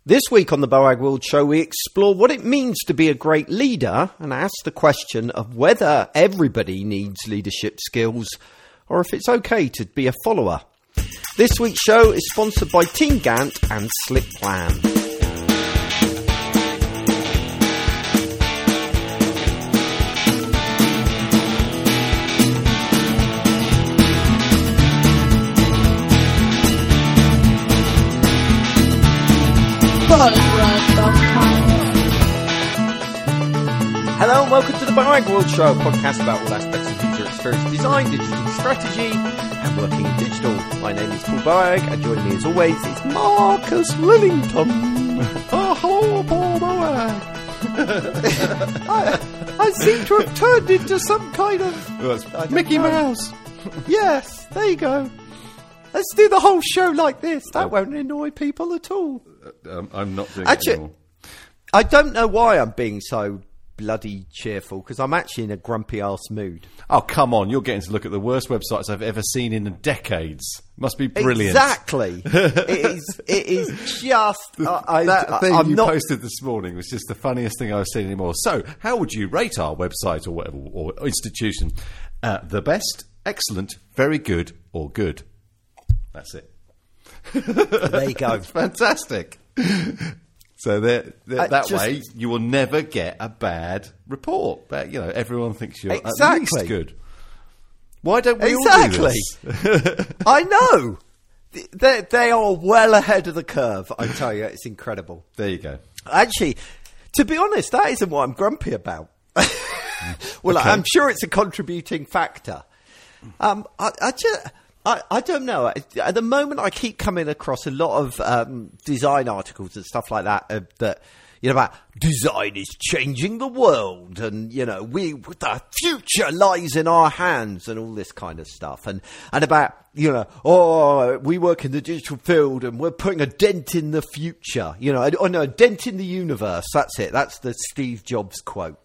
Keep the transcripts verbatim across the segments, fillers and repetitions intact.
This week on the Boag World Show, we explore what it means to be a great leader and ask the question of whether everybody needs leadership skills or if it's okay to be a follower. This week's show is sponsored by Team Gantt and Slick Plan. Hello and welcome to the Boag World Show, a podcast about all aspects of user experience design, digital strategy, and working in digital. My name is Paul Boag, and joining me as always is Marcus Lillington. Oh, hello, Paul Boag. I, I seem to have turned into some kind of well, Mickey know. Mouse. Yes, there you go. Let's do the whole show like this. That oh. won't annoy people at all. Uh, um, I'm not doing actually, it anymore. I don't know why I'm being so bloody cheerful, because I'm actually in a grumpy arse mood. Oh, come on. You're getting to look at the worst websites I've ever seen in decades. Must be brilliant. Exactly. it is It is just... The, I, that I, thing I'm you not... posted this morning was just the funniest thing I've seen anymore. So, how would you rate our website or whatever, or institution? Uh, the best, excellent, very good, or good? That's it. There you go. It's fantastic. So there, there, uh, that just, way you will never get a bad report. But, you know, everyone thinks you're exactly. at least good. Why don't we exactly. all do this? I know. They, they are well ahead of the curve, I tell you. It's incredible. There you go. Actually, to be honest, that isn't what I'm grumpy about. Well, okay. I'm sure it's a contributing factor. Um, I, I just... I, I don't know. At the moment, I keep coming across a lot of um, design articles and stuff like that uh, that, you know, about design is changing the world and, you know, we the future lies in our hands and all this kind of stuff. And, and about, you know, oh, we work in the digital field and we're putting a dent in the future. You know, oh no, a dent in the universe. That's it. That's the Steve Jobs quote.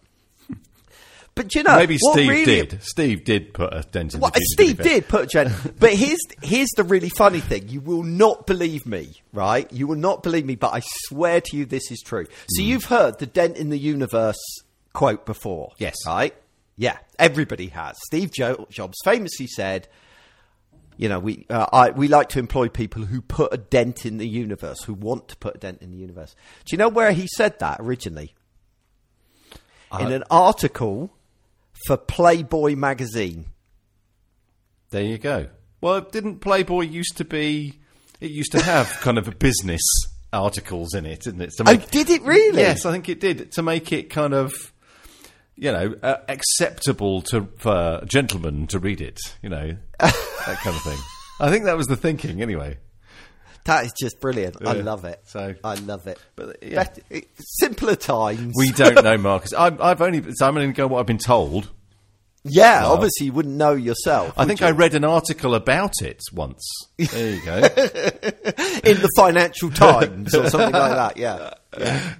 But you know, maybe Steve really, did. Steve did put a dent in well, the future. Steve did put a dent. But here's here's the really funny thing. You will not believe me, right? You will not believe me, but I swear to you this is true. So mm. you've heard the dent in the universe quote before. Yes. Right? Yeah, everybody has. Steve Jobs famously said, you know, we uh, I, we like to employ people who put a dent in the universe, who want to put a dent in the universe. Do you know where he said that originally? Uh, in an article for Playboy magazine. There you go. Well, didn't Playboy used to be... It used to have kind of a business articles in it, didn't it? To make, oh, did it really? Yes, I think it did. To make it kind of, you know, uh, acceptable to for gentlemen to read it, you know, that kind of thing. I think that was the thinking, anyway. That is just brilliant. Yeah. I love it. So I love it. But yeah. Better, simpler times. We don't know, Marcus. I've, I've only. So I'm going to go what I've been told. Yeah, well, obviously you wouldn't know yourself. I think you? I read an article about it once. There you go. In the Financial Times or something like that. Yeah. yeah.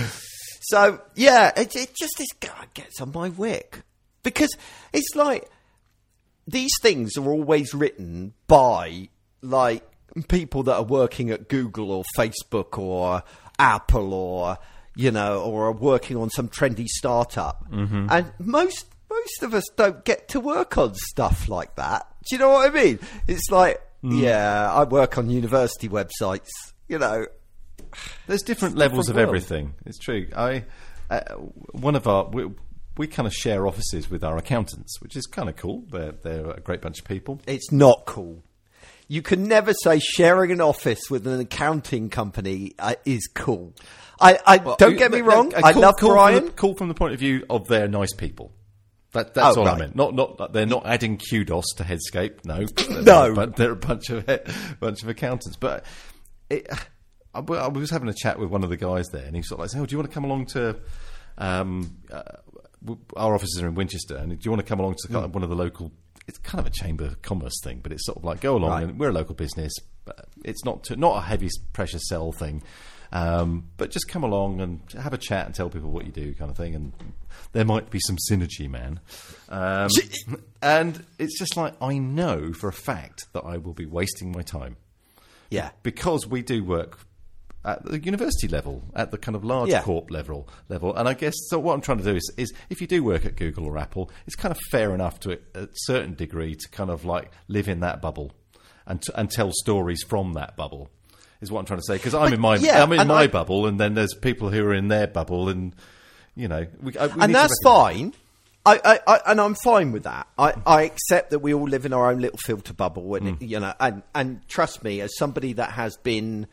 So yeah, it, it just this guy gets on my wick because it's like these things are always written by like. people that are working at Google or Facebook or Apple or, you know, or are working on some trendy startup. Mm-hmm. And most most of us don't get to work on stuff like that. Do you know what I mean? It's like, mm. yeah, I work on university websites, you know. There's different levels different of world. Everything. It's true. I uh, one of our... We, we kind of share offices with our accountants, which is kind of cool. They're, they're a great bunch of people. It's not cool. You can never say sharing an office with an accounting company uh, is cool. I, I well, don't get me wrong. Uh, uh, I cool, love cool Brian. From the, cool from the point of view of they're nice people. That, that's oh, all right. I meant. Not, not they're not adding kudos to Headscape. No, no. But they're a bunch of bunch of accountants. But it, I, I was having a chat with one of the guys there, and he sort of like said, "Oh, do you want to come along to?" Um, uh, our offices are in Winchester, and do you want to come along to kind of one of the local? It's kind of a chamber of commerce thing, but it's sort of like go along, right. and we're a local business. But it's not to, not a heavy pressure sell thing, um, but just come along and have a chat and tell people what you do, kind of thing. And there might be some synergy, man. Um, and it's just like I know for a fact that I will be wasting my time. Yeah, because we do work at the university level, at the kind of large Yeah. corp level. level. And I guess so what I'm trying to do is, is if you do work at Google or Apple, it's kind of fair enough to a certain degree to kind of like live in that bubble and t- and tell stories from that bubble. Is what I'm trying to say, because I'm But, in my yeah, I'm in and my I- bubble, and then there's people who are in their bubble, and you know, we, I- we need And to that's recognise- fine. I, I, I, and I'm fine with that. I, I accept that we all live in our own little filter bubble, and you know, and, and trust me, as somebody that has been,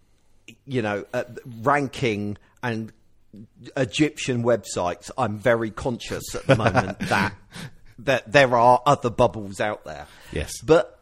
you know, uh, ranking and Egyptian websites, I'm very conscious at the moment that that there are other bubbles out there. Yes. But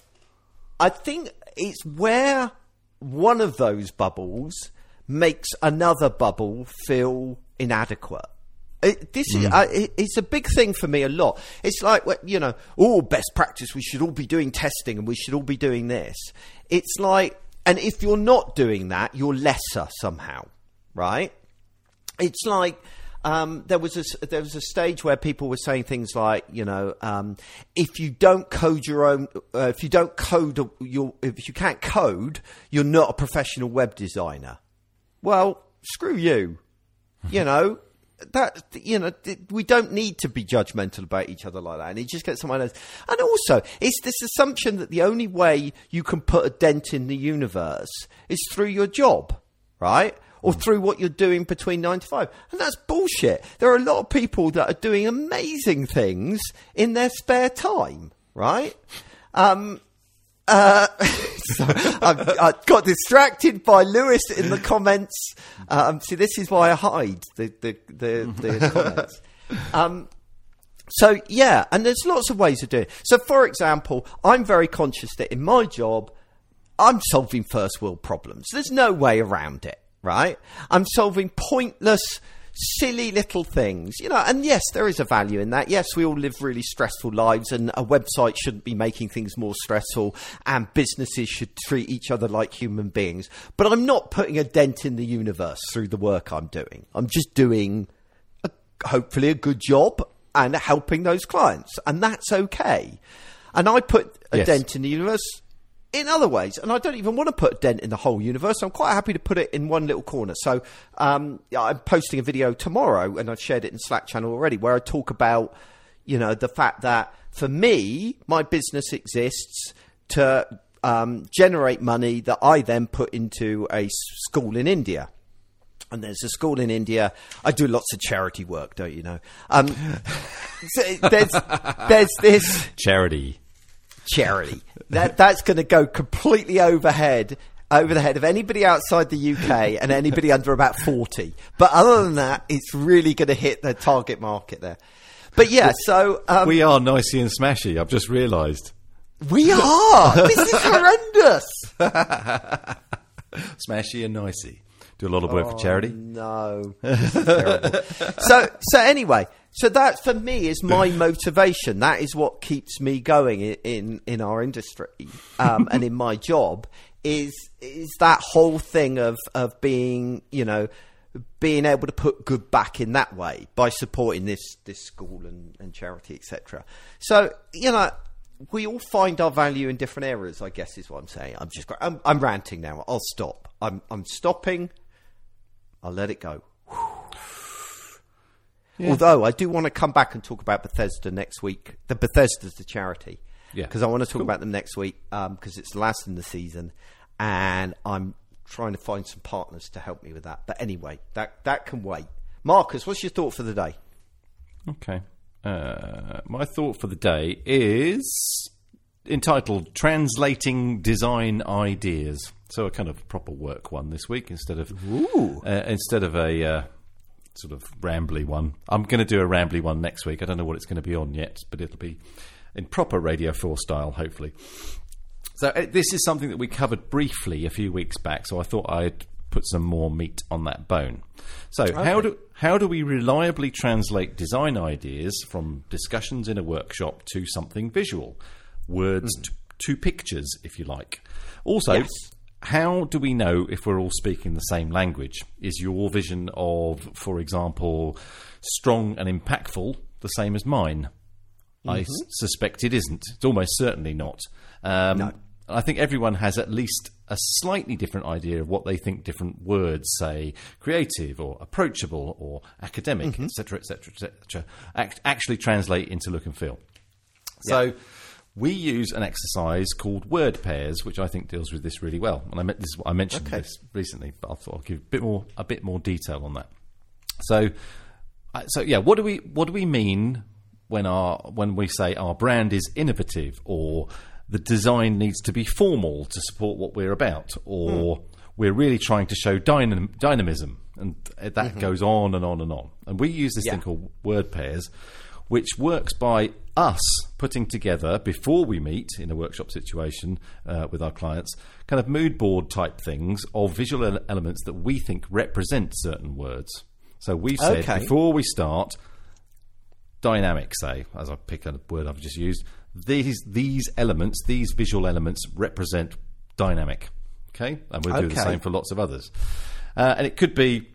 I think it's where one of those bubbles makes another bubble feel inadequate. It, this is uh, it, it's a big thing for me a lot. It's like, you know, oh, best practice, we should all be doing testing and we should all be doing this. It's like, and if you're not doing that, you're lesser somehow, right? It's like um, there was a there was a stage where people were saying things like, you know, um, if you don't code your own, uh, if you don't code your, if you can't code, you're not a professional web designer. Well, screw you, you know. That, you know, we don't need to be judgmental about each other like that, and it just gets someone else. And also, it's this assumption that the only way you can put a dent in the universe is through your job, right? Or through what you're doing between nine to five. And that's bullshit. There are a lot of people that are doing amazing things in their spare time, right? Um, uh, so I, I got distracted by Lewis in the comments. Um, see, this is why I hide the, the, the, the comments. Um, so, yeah, and there's lots of ways of doing it. So, for example, I'm very conscious that in my job, I'm solving first world problems. There's no way around it, right? I'm solving pointless, silly little things, you know, and yes, there is a value in that. Yes, we all live really stressful lives, and a website shouldn't be making things more stressful, and businesses should treat each other like human beings. But I'm not putting a dent in the universe through the work I'm doing. I'm just doing, a, hopefully, a good job and helping those clients, and that's okay. And I put a Yes. dent in the universe in other ways, and I don't even want to put a dent in the whole universe. I'm quite happy to put it in one little corner. So um, I'm posting a video tomorrow, and I've shared it in Slack channel already, where I talk about, you know, the fact that for me, my business exists to um, generate money that I then put into a s- school in India. And there's a school in India. I do lots of charity work, don't you know? Um, so there's there's this Charity. charity that that's going to go completely overhead over the head of anybody outside the U K and anybody under about forty. But other than that, it's really going to hit the target market there. But yeah, so um, We are nicey and smashy, I've just realised. we are. This is horrendous. Smashy and nicey. Do a lot of work for charity. No, this is terrible. so so anyway, so that for me is my motivation. That is what keeps me going in in, in our industry um, and in my job. Is is that whole thing of of being, you know, being able to put good back in that way by supporting this this school and, and charity, et cetera. So, you know, we all find our value in different areas, I guess is what I'm saying. I'm just I'm, I'm ranting now. I'll stop. I'm I'm stopping. I'll let it go. Yeah. Although I do want to come back and talk about Bethesda next week. The Bethesda's the charity. Yeah. Because I want to talk Cool. about them next week because um, it's the last in the season, and I'm trying to find some partners to help me with that. But anyway, that that can wait. Marcus, what's your thought for the day? Okay. Uh, my thought for the day is entitled Translating Design Ideas. So a kind of proper work one this week instead of Ooh. uh, instead of a uh, sort of rambly one. I'm going to do a rambly one next week. I don't know what it's going to be on yet, but it'll be in proper Radio four style, hopefully. So uh, this is something that we covered briefly a few weeks back, so I thought I'd put some more meat on that bone. So Okay. how do how do we reliably translate design ideas from discussions in a workshop to something visual? Words Mm. to, to pictures, if you like. Also, Yes. how do we know if we're all speaking the same language? Is your vision of, for example, strong and impactful the same as mine? I s- suspect it isn't. It's almost certainly not. Um, No. I think everyone has at least a slightly different idea of what they think different words, say creative or approachable or academic, mm-hmm. et cetera, et cetera, et cetera, act- actually translate into look and feel. So Yeah. we use an exercise called word pairs, which I think deals with this really well. And I meant, this is what I mentioned Okay. this recently, but I thought I'll give a bit more a bit more detail on that. So, uh, so yeah, what do we what do we mean when our when we say our brand is innovative, or the design needs to be formal to support what we're about, or mm. we're really trying to show dynam- dynamism, and that mm-hmm. goes on and on and on. And we use this yeah. thing called word pairs, which works by us putting together, before we meet in a workshop situation uh, with our clients, kind of mood board type things of visual ele- elements that we think represent certain words. So we've said, okay. before we start, dynamic, say, as I pick a word I've just used, these these elements, these visual elements represent dynamic. Okay? And we'll do okay. the same for lots of others. Uh, and it could be...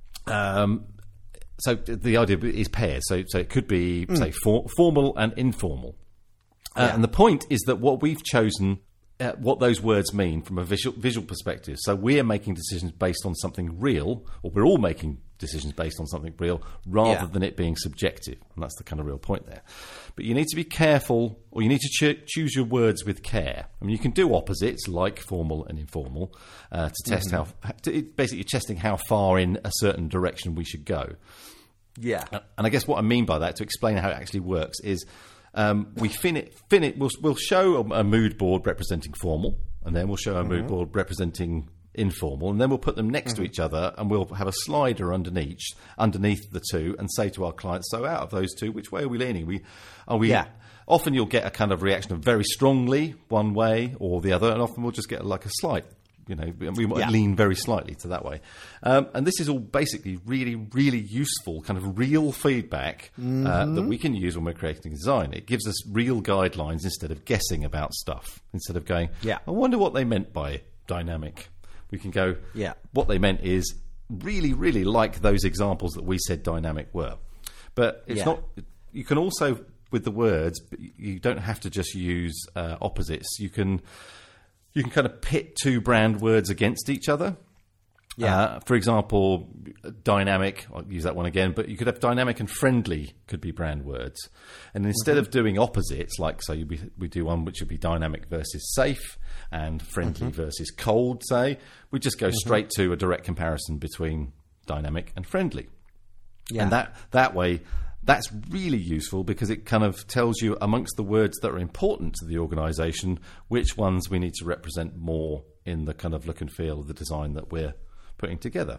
Um, So the idea is pairs. So, so it could be, mm. say, for, formal and informal. Uh, yeah. And the point is that what we've chosen, uh, what those words mean from a visual, visual perspective. So we're making decisions based on something real, or we're all making decisions based on something real, rather yeah. than it being subjective. And that's the kind of real point there. But you need to be careful, or you need to ch- choose your words with care. I mean, you can do opposites, like formal and informal, uh, to test mm-hmm. how, to, basically testing how far in a certain direction we should go. Yeah. And I guess what I mean by that, to explain how it actually works, is um, we fin it, fin it we'll, we'll show a, a mood board representing formal, and then we'll show a mm-hmm. mood board representing informal, and then we'll put them next mm-hmm. to each other, and we'll have a slider underneath underneath the two, and say to our clients, so out of those two, which way are we leaning? We are we yeah. Often you'll get a kind of reaction of very strongly one way or the other, and often we'll just get like a slight, you know, we might yeah. lean very slightly to that way. Um, and this is all basically really, really useful kind of real feedback mm-hmm. uh, that we can use when we're creating design. It gives us real guidelines instead of guessing about stuff, instead of going, yeah. I wonder what they meant by dynamic. We can go, yeah. what they meant is really, really like those examples that we said dynamic were. But it's yeah. not, you can also, with the words, you don't have to just use uh, opposites. You can... You can kind of pit two brand words against each other. Yeah. Uh, for example, dynamic, I'll use that one again, but you could have dynamic and friendly could be brand words. And instead mm-hmm. of doing opposites, like, so be, we do one which would be dynamic versus safe and friendly mm-hmm. versus cold, say, we just go mm-hmm. straight to a direct comparison between dynamic and friendly. Yeah. And that, that way... That's really useful because it kind of tells you amongst the words that are important to the organisation which ones we need to represent more in the kind of look and feel of the design that we're putting together.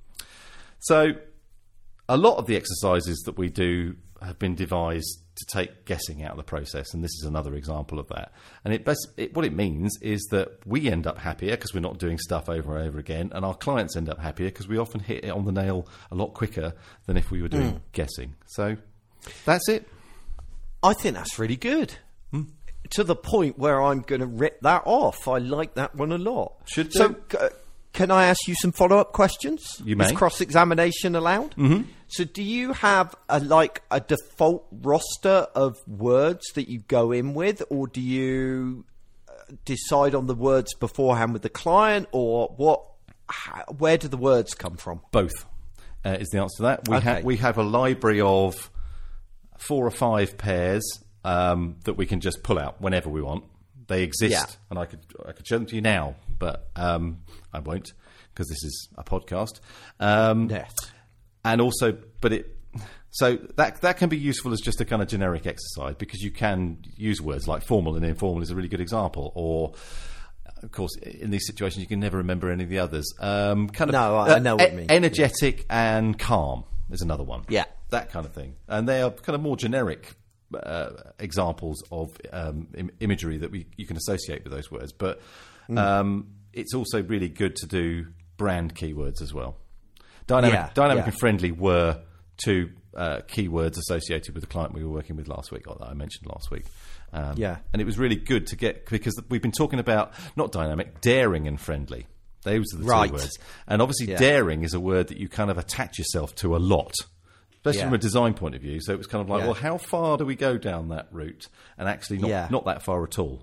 So a lot of the exercises that we do have been devised to take guessing out of the process, and this is another example of that. And it, it what it means is that we end up happier because we're not doing stuff over and over again, and our clients end up happier because we often hit it on the nail a lot quicker than if we were doing mm. guessing. So that's it. I think that's really good. Hmm? To the point where I'm going to rip that off. I like that one a lot. Should so. do. Uh, Can I ask you some follow-up questions? You may. Is cross-examination allowed? Mm-hmm. So do you have a, like a default roster of words that you go in with, or do you decide on the words beforehand with the client, or what? How, where do the words come from? Both uh, is the answer to that. We, okay. ha- we have a library of four or five pairs um, that we can just pull out whenever we want. They exist, yeah. and I could I could show them to you now, but um, I won't because this is a podcast. Um, yes. And also, but it so that that can be useful as just a kind of generic exercise because you can use words like formal and informal is a really good example. Or, of course, in these situations you can never remember any of the others. Um, kind of no, I, uh, I know what e- you mean. Energetic yeah. and calm is another one. Yeah, that kind of thing, and they are kind of more generic. Uh, examples of um, Im- imagery that we you can associate with those words, but um, mm. it's also really good to do brand keywords as well. Dynamic, yeah, dynamic yeah. and friendly were two uh, keywords associated with the client we were working with last week, or that I mentioned last week. Um, yeah, and it was really good to get because we've been talking about not dynamic, daring and friendly. Those are the right. two words, and obviously yeah. daring is a word that you kind of attach yourself to a lot. Especially yeah. from a design point of view. So it was kind of like, yeah. well, how far do we go down that route? And actually not, yeah. not that far at all.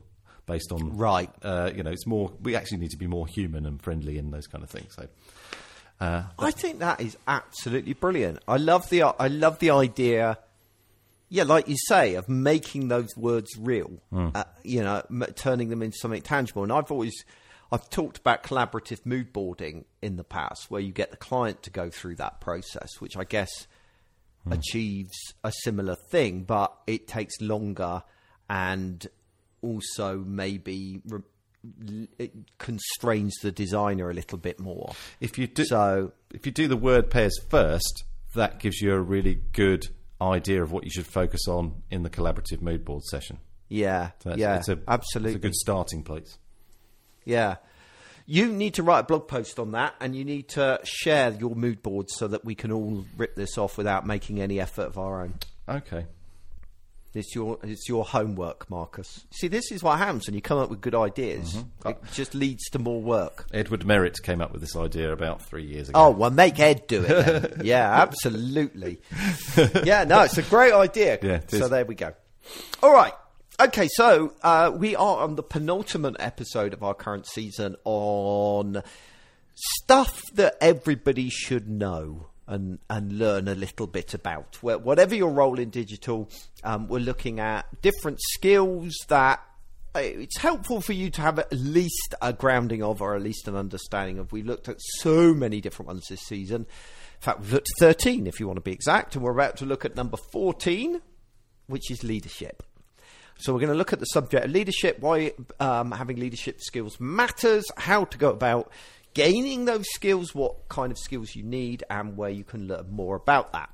based on Right. Uh, you know, it's more. We actually need to be more human and friendly and those kind of things. So, uh, I think that is absolutely brilliant. I love the I love the idea. Yeah, like you say, of making those words real. Mm. Uh, you know, m- turning them into something tangible. And I've always I've talked about collaborative mood boarding in the past, where you get the client to go through that process, which I guess mm. achieves a similar thing, but it takes longer and also maybe re- it constrains the designer a little bit more. If you do, so if you do the word pairs first, that gives you a really good idea of what you should focus on in the collaborative mood board session. Yeah, so that's, yeah, it's a, absolutely. It's a good starting place. Yeah. You need to write a blog post on that, and you need to share your mood boards so that we can all rip this off without making any effort of our own. Okay. It's your it's your homework, Marcus. See, this is what happens when you come up with good ideas. Mm-hmm. It just leads to more work. Edward Merritt came up with this idea about three years ago. Oh, well, make Ed do it then. Yeah, absolutely. Yeah, no, it's a great idea. Yeah, it so is. there we go. All right. Okay, so uh, we are on the penultimate episode of our current season on stuff that everybody should know and, and learn a little bit about. Where, whatever your role in digital, um, we're looking at different skills that uh, it's helpful for you to have at least a grounding of, or at least an understanding of. We looked at so many different ones this season. In fact, we've looked at thirteen, if you want to be exact, and we're about to look at number fourteen, which is leadership. So we're going to look at the subject of leadership, why um, having leadership skills matters, how to go about gaining those skills, what kind of skills you need, and where you can learn more about that.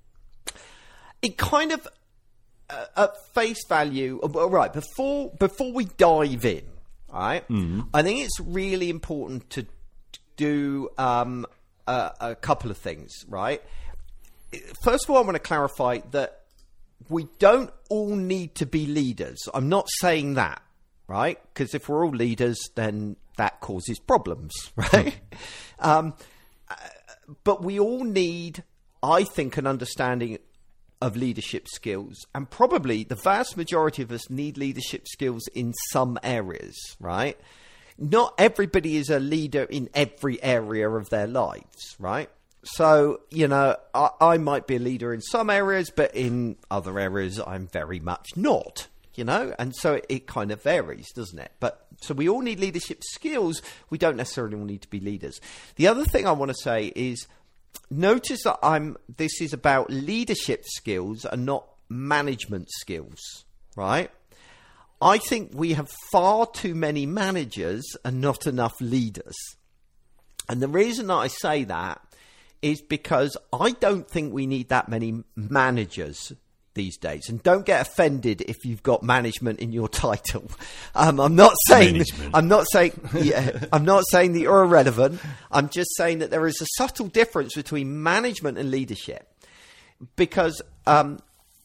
It kind of, uh, at face value, all right, before, before we dive in, all right, mm-hmm. I think it's really important to do um, a, a couple of things, right? First of all, I want to clarify that we don't all need to be leaders. I'm not saying that, right? Because if we're all leaders, then that causes problems, right? um, but we all need, I think, an understanding of leadership skills. And probably the vast majority of us need leadership skills in some areas, right? Not everybody is a leader in every area of their lives, right? So, you know, I, I might be a leader in some areas, but in other areas, I'm very much not, you know, and so it, it kind of varies, doesn't it? But so we all need leadership skills. We don't necessarily all need to be leaders. The other thing I want to say is notice that I'm, this is about leadership skills and not management skills, right? I think we have far too many managers and not enough leaders. And the reason that I say that is because I don't think we need that many managers these days. And don't get offended if you've got management in your title. Um, I'm not saying, management. I'm not saying, yeah, I'm not saying that you're irrelevant. I'm just saying that there is a subtle difference between management and leadership, because um,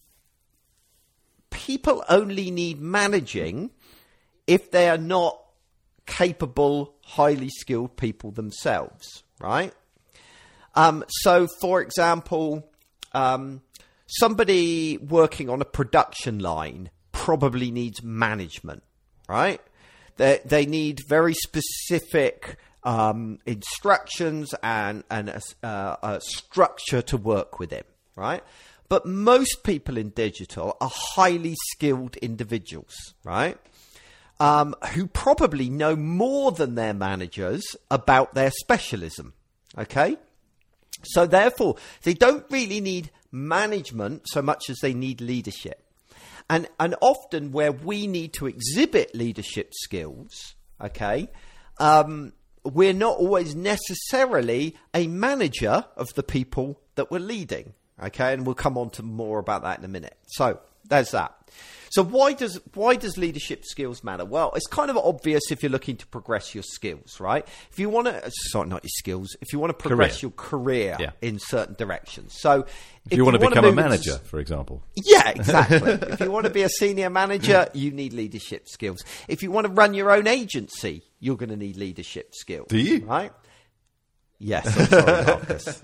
people only need managing if they are not capable, highly skilled people themselves, right? Um, so, for example, um, somebody working on a production line probably needs management, right? They they need very specific um, instructions and and a, uh, a structure to work within, right? But most people in digital are highly skilled individuals, right? Um, who probably know more than their managers about their specialism, okay? So therefore, they don't really need management so much as they need leadership. And and often where we need to exhibit leadership skills, okay, um, we're not always necessarily a manager of the people that we're leading, okay? And we'll come on to more about that in a minute. So there's that. So why does why does leadership skills matter? Well, it's kind of obvious if you're looking to progress your skills, right? If you want to, sorry, not your skills. If you want to progress career. your career yeah. in certain directions. So if, if you want to become a manager, into, for example. Yeah, exactly. If you want to be a senior manager, you need leadership skills. If you want to run your own agency, you're going to need leadership skills. Do you? Right? Yes, I'm sorry, Marcus.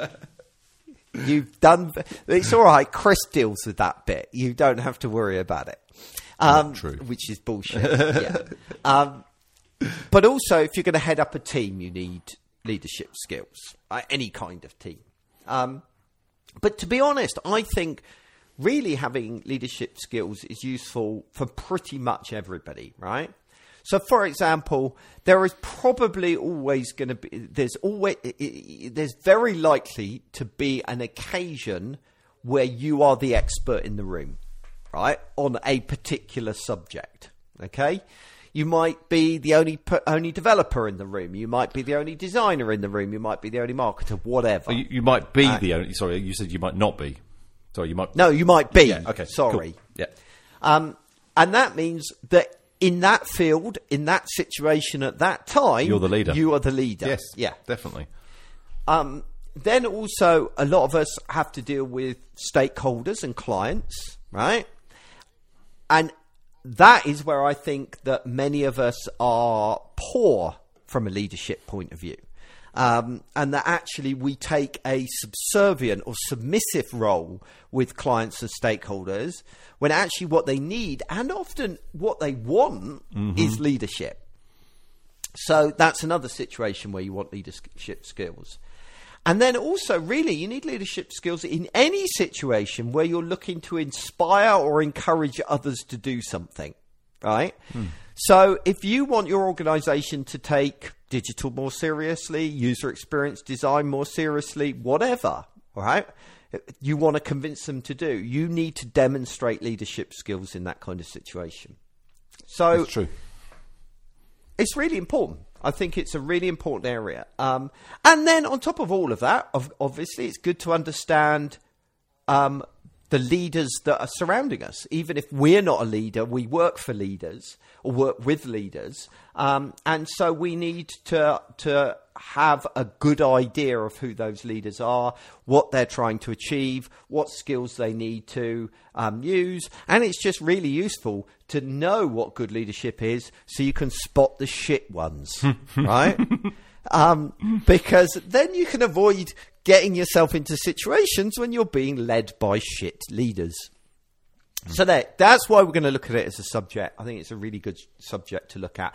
You've done, it's all right. Chris deals with that bit. You don't have to worry about it. Um, true. Which is bullshit. yeah. Um, but also, if you're going to head up a team, you need leadership skills. Uh, any kind of team. Um, but to be honest, I think really having leadership skills is useful for pretty much everybody, right? So, for example, there is probably always going to be, there's always, there's very likely to be an occasion where you are the expert in the room, right, on a particular subject, okay? You might be the only only developer in the room. You might be the only designer in the room. You might be the only marketer, whatever. You, you might be uh, the only, sorry, you said you might not be. Sorry, you might. No, you might be. Yeah, okay. Sorry. Cool. Yeah. Um, and that means that in that field, in that situation at that time, You're the leader. You are the leader. Yes. Yeah. Definitely. Um, then also, a lot of us have to deal with stakeholders and clients, right? And that is where I think that many of us are poor from a leadership point of view. Um, and that actually we take a subservient or submissive role with clients and stakeholders when actually what they need and often what they want mm-hmm. is leadership. So that's another situation where you want leadership skills. And then also, really, you need leadership skills in any situation where you're looking to inspire or encourage others to do something, right? Hmm. So if you want your organization to take digital more seriously, user experience design more seriously, whatever, all right, you want to convince them to do, you need to demonstrate leadership skills in that kind of situation. So that's true. It's really important. I think it's a really important area. Um, and then on top of all of that, obviously, it's good to understand um, the leaders that are surrounding us. Even if we're not a leader, we work for leaders or work with leaders. Um, and so we need to to have a good idea of who those leaders are, what they're trying to achieve, what skills they need to um, use. And it's just really useful to know what good leadership is so you can spot the shit ones, right? Um, because then you can avoid getting yourself into situations when you're being led by shit leaders. So that, that's why we're going to look at it as a subject. I think it's a really good subject to look at.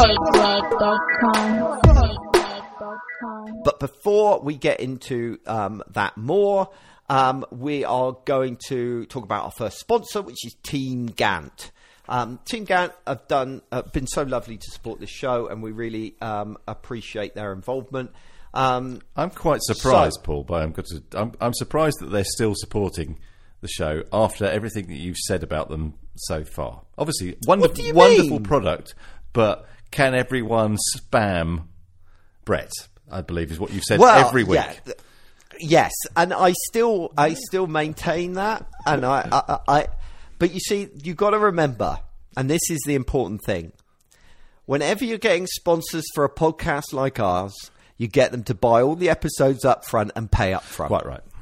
But before we get into um, that more, um, we are going to talk about our first sponsor, which is Team Gantt. Um, Team Gantt have done uh, been so lovely to support this show, and we really um, appreciate their involvement. Um, I'm quite surprised, so, Paul. By I'm, good to, I'm, I'm surprised that they're still supporting the show after everything that you've said about them so far. Obviously, wonderful, wonderful mean? product, but can everyone spam Brett? I believe is what you've said well, every week. Yeah, th- yes, and I still, I still maintain that, and I, I, I but you see, you got to remember, and this is the important thing: whenever you're getting sponsors for a podcast like ours, you get them to buy all the episodes up front and pay up front. Quite right.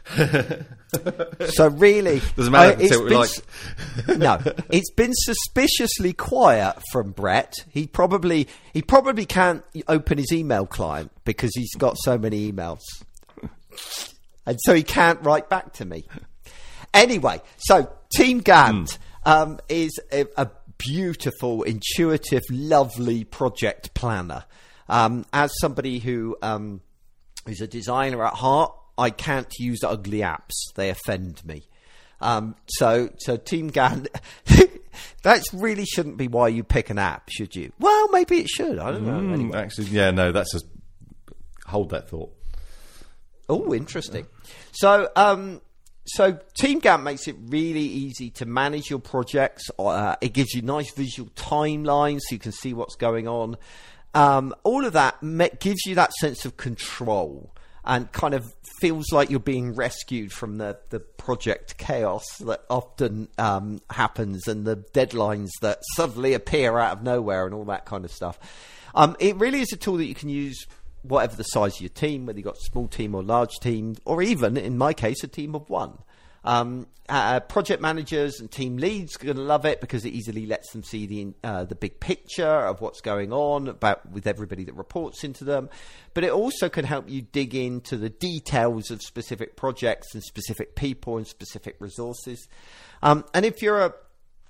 So really, doesn't matter uh, what we like. No, it's been suspiciously quiet from Brett. He probably he probably can't open his email client because he's got so many emails, and so he can't write back to me. Anyway, so Team Gantt mm. um, is a, a beautiful, intuitive, lovely project planner. Um, as somebody who um, is a designer at heart, I can't use ugly apps. They offend me. Um, so, so Team Gantt, that really shouldn't be why you pick an app, should you? Well, maybe it should. I don't know. Mm, anyway. Actually, yeah, no, that's just hold that thought. Oh, interesting. So, um, so Team Gantt makes it really easy to manage your projects. Uh, it gives you nice visual timelines so you can see what's going on. Um, all of that me- gives you that sense of control and kind of feels like you're being rescued from the, the project chaos that often um, happens and the deadlines that suddenly appear out of nowhere and all that kind of stuff. Um, it really is a tool that you can use whatever the size of your team, whether you've got a small team or large team, or even, in my case, a team of one. Um, uh, project managers and team leads are going to love it because it easily lets them see the uh, the big picture of what's going on about with everybody that reports into them. But it also can help you dig into the details of specific projects and specific people and specific resources. Um, and if you're a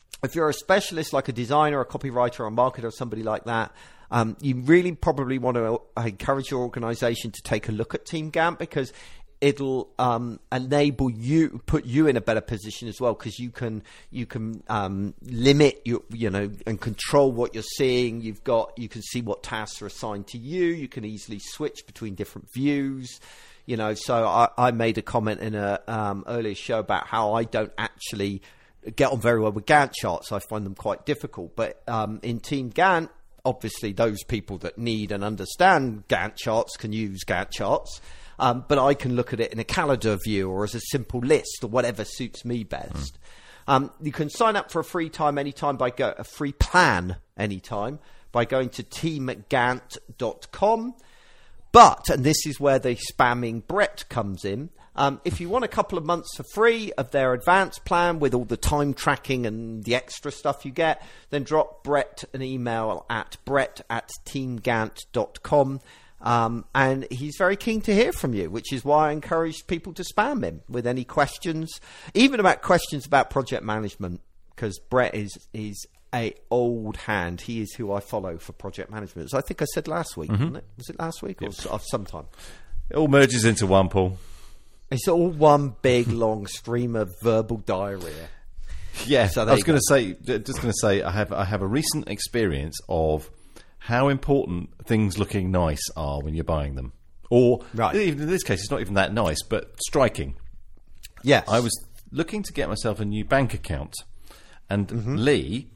if you're a specialist like a designer, a copywriter, or a marketer, or somebody like that, um, you really probably want to encourage your organization to take a look at Team Gantt, because it'll um, enable you, put you in a better position as well, because you can you can um, limit your, you know, and control what you're seeing. You've got you can see what tasks are assigned to you. You can easily switch between different views. You know, so I, I made a comment in a um, earlier show about how I don't actually get on very well with Gantt charts. I find them quite difficult. But um, in Team Gantt, obviously those people that need and understand Gantt charts can use Gantt charts. Um, but I can look at it in a calendar view or as a simple list or whatever suits me best. Mm. Um, you can sign up for a free time anytime by go a free plan anytime by going to team gantt dot com. But, and this is where the spamming Brett comes in, um, if you want a couple of months for free of their advanced plan with all the time tracking and the extra stuff you get, then drop Brett an email at brett at team gantt dot com. Um, and he's very keen to hear from you, which is why I encourage people to spam him with any questions, even about questions about project management, because Brett is is a old hand. He is who I follow for project management. As I think I said last week, mm-hmm. wasn't it? Was it last week or yep. sometime? It all merges into one, Paul. It's all one big long stream of verbal diarrhea. Yeah, so I was going to say, just going to say, I have I have a recent experience of how important things looking nice are when you're buying them. Or, right. even in this case, it's not even that nice, but striking. Yes. I was looking to get myself a new bank account, and mm-hmm. Lee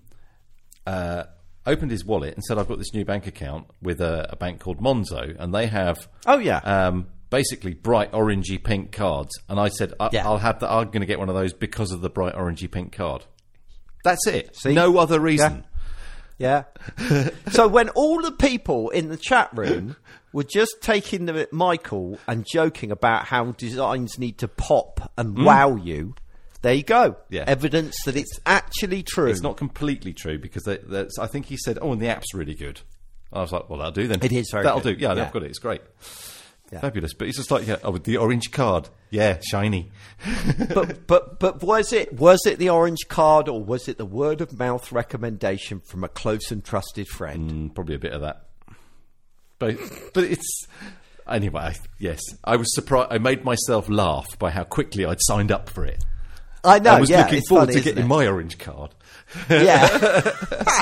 uh, opened his wallet and said, I've got this new bank account with a, a bank called Monzo, and they have oh yeah, um, basically bright orangey pink cards. And I said, I, yeah. I'll have that. I'm going to get one of those because of the bright orangey pink card. That's it. See? No other reason. Yeah. Yeah. So when all the people in the chat room were just taking the Michael and joking about how designs need to pop and mm. wow you, there you go. Yeah. Evidence that it's actually true. It's not completely true because they, that's, I think he said, "Oh, and the app's really good." I was like, "Well, that'll do then." It is very that'll good. do. Yeah, yeah, I've got it. It's great. Yeah. Fabulous. But it's just like, yeah, oh, with the orange card. Yeah, shiny. but but but was it was it the orange card, or was it the word of mouth recommendation from a close and trusted friend? Mm, probably a bit of that. But but it's anyway. Yes, I was surprised. I made myself laugh by how quickly I'd signed up for it. I know. I was yeah, looking forward funny, to getting it? my orange card. Yeah.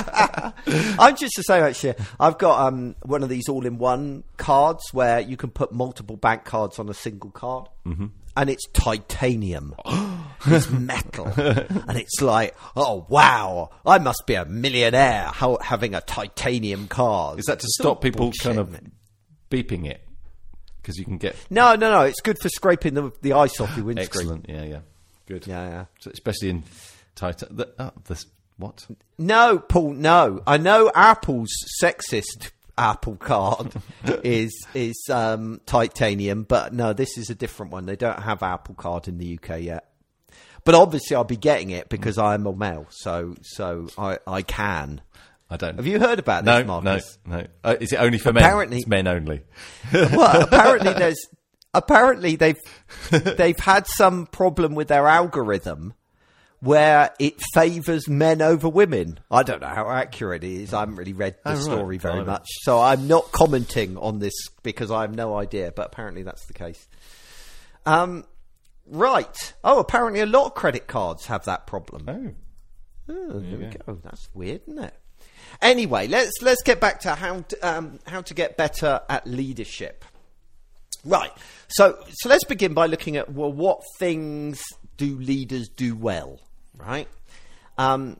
I'm just to say, actually, I've got um, one of these all-in-one cards where you can put multiple bank cards on a single card. Mm-hmm. And it's titanium. It's metal. And it's like, oh, wow, I must be a millionaire how, having a titanium card. Is that to it's stop people bullshit, kind of beeping it? Because you can get... No, no, no. It's good for scraping the, the ice off your windscreen. Excellent. Yeah, yeah. Good. Yeah, yeah. So especially in tight... The, oh, this, what? No, Paul, no. I know Apple's sexist Apple card is is um, titanium, but no, this is a different one. They don't have Apple card in the U K yet. But obviously I'll be getting it because I'm a male, so so I, I can. I don't. Have you heard about no, this, Marcus? No, no. Uh, is it only for apparently, men? It's men only. Well, apparently there's apparently they've they've had some problem with their algorithm where it favours men over women. I don't know how accurate it is. I haven't really read the oh, story right. very oh, much, so I'm not commenting on this because I have no idea. But apparently that's the case. Um, right. Oh, apparently a lot of credit cards have that problem. Oh, oh there we go. That's weird, isn't it? Anyway, let's let's get back to how to, um, how to get better at leadership. Right. So so let's begin by looking at well, what things do leaders do well, right? Um,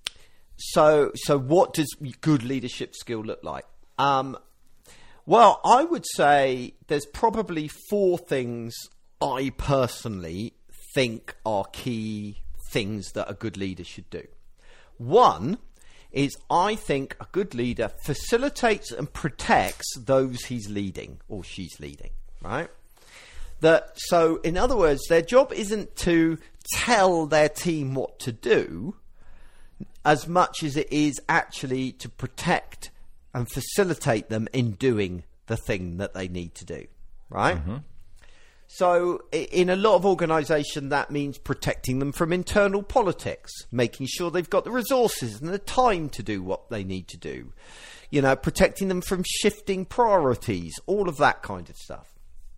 so so what does good leadership skill look like? Um, well, I would say there's probably four things I personally think are key things that a good leader should do. One is I think a good leader facilitates and protects those he's leading or she's leading, right? That so, in other words, their job isn't to tell their team what to do as much as it is actually to protect and facilitate them in doing the thing that they need to do, right? Mm-hmm. So in a lot of organisation, that means protecting them from internal politics, making sure they've got the resources and the time to do what they need to do. You know, protecting them from shifting priorities, all of that kind of stuff.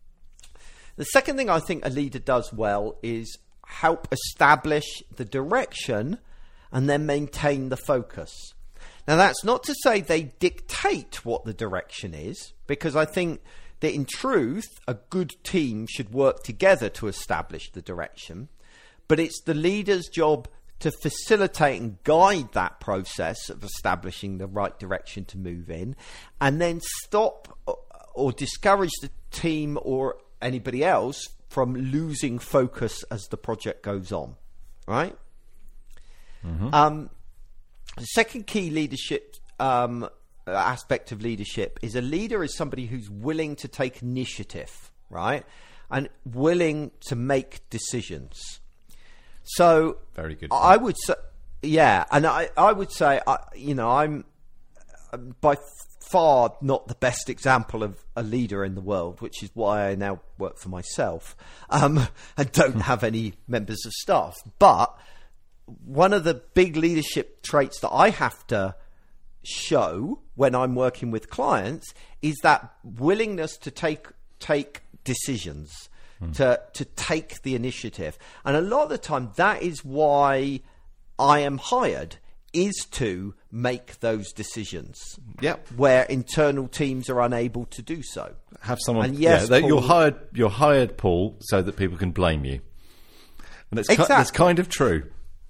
The second thing I think a leader does well is help establish the direction and then maintain the focus. Now, that's not to say they dictate what the direction is, because I think that in truth, a good team should work together to establish the direction, but it's the leader's job to facilitate and guide that process of establishing the right direction to move in, and then stop or discourage the team or anybody else from losing focus as the project goes on, right? Mm-hmm. Um, the second key leadership um, aspect of leadership is a leader is somebody who's willing to take initiative, right? And willing to make decisions. So very good. I would say, yeah, and I, I would say, I, you know, I'm by far not the best example of a leader in the world, which is why I now work for myself um, and don't have any members of staff. But one of the big leadership traits that I have to show when I'm working with clients is that willingness to take take decisions, mm. to to take the initiative. And a lot of the time, that is why I am hired, is to make those decisions. Yep. Where internal teams are unable to do so. Have someone. And yes, yeah, Paul, you're hired. You're hired, Paul, so that people can blame you. And that's exactly. ki- that's kind of true.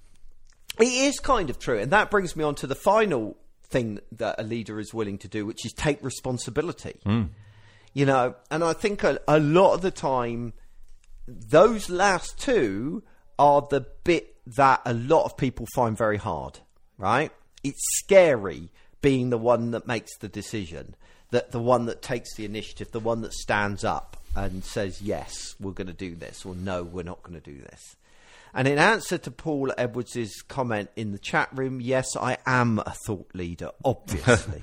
It is kind of true, and that brings me on to the final thing that a leader is willing to do, which is take responsibility. Mm. You know, and I think a, a lot of the time, those last two are the bit that a lot of people find very hard, right? It's scary being the one that makes the decision, that the one that takes the initiative, the one that stands up and says, yes, we're going to do this, or no, we're not going to do this. And in answer to Paul Edwards' comment in the chat room, yes, I am a thought leader, obviously.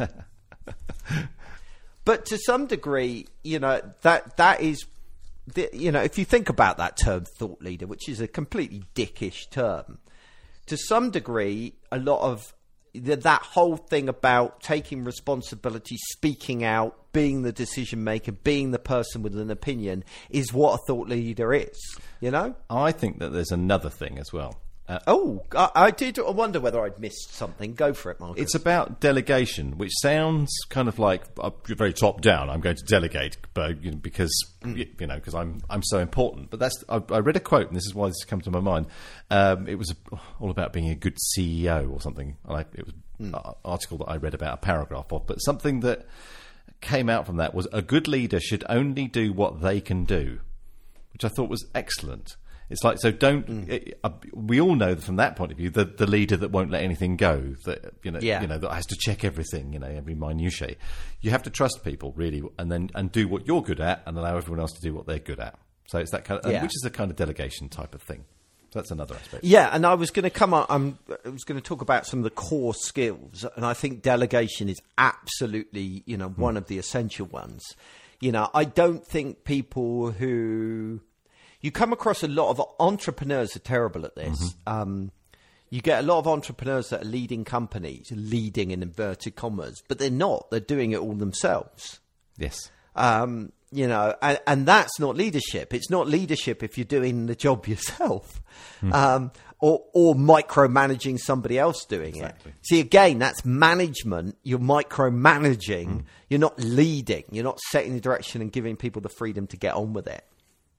But to some degree, you know, that that is, the, you know, if you think about that term thought leader, which is a completely dickish term, to some degree, a lot of the, that whole thing about taking responsibility, speaking out, being the decision maker, being the person with an opinion is what a thought leader is, you know? I think that there's another thing as well. Uh, oh, I, I did wonder whether I'd missed something. Go for it, Marcus. It's about delegation, which sounds kind of like uh, very top down. I'm going to delegate, but you know, because mm. you know, because I'm I'm so important. But that's I, I read a quote, and this is why this has come to my mind. Um, it was all about being a good C E O or something. Like it was mm. an article that I read about, a paragraph of, but something that came out from that was a good leader should only do what they can do, which I thought was excellent. It's like, so don't, mm. it, uh, we all know from that point of view, the, the leader that won't let anything go, that, you know, yeah. you know, that has to check everything, you know, every minutiae. You have to trust people really, and then, and do what you're good at and allow everyone else to do what they're good at. So it's that kind of, yeah. which is a kind of delegation type of thing. So that's another aspect. Yeah. And I was going to come on, I'm, I was going to talk about some of the core skills, and I think delegation is absolutely, you know, mm. one of the essential ones. You know, I don't think people who, you come across a lot of entrepreneurs are terrible at this. Mm-hmm. Um, you get a lot of entrepreneurs that are leading companies, leading in inverted commas, but they're not. They're doing it all themselves. Yes. Um, you know, and, and that's not leadership. It's not leadership if you're doing the job yourself, mm. um, or, or micromanaging somebody else doing exactly. it. See, again, that's management. You're micromanaging. Mm. You're not leading. You're not setting the direction and giving people the freedom to get on with it.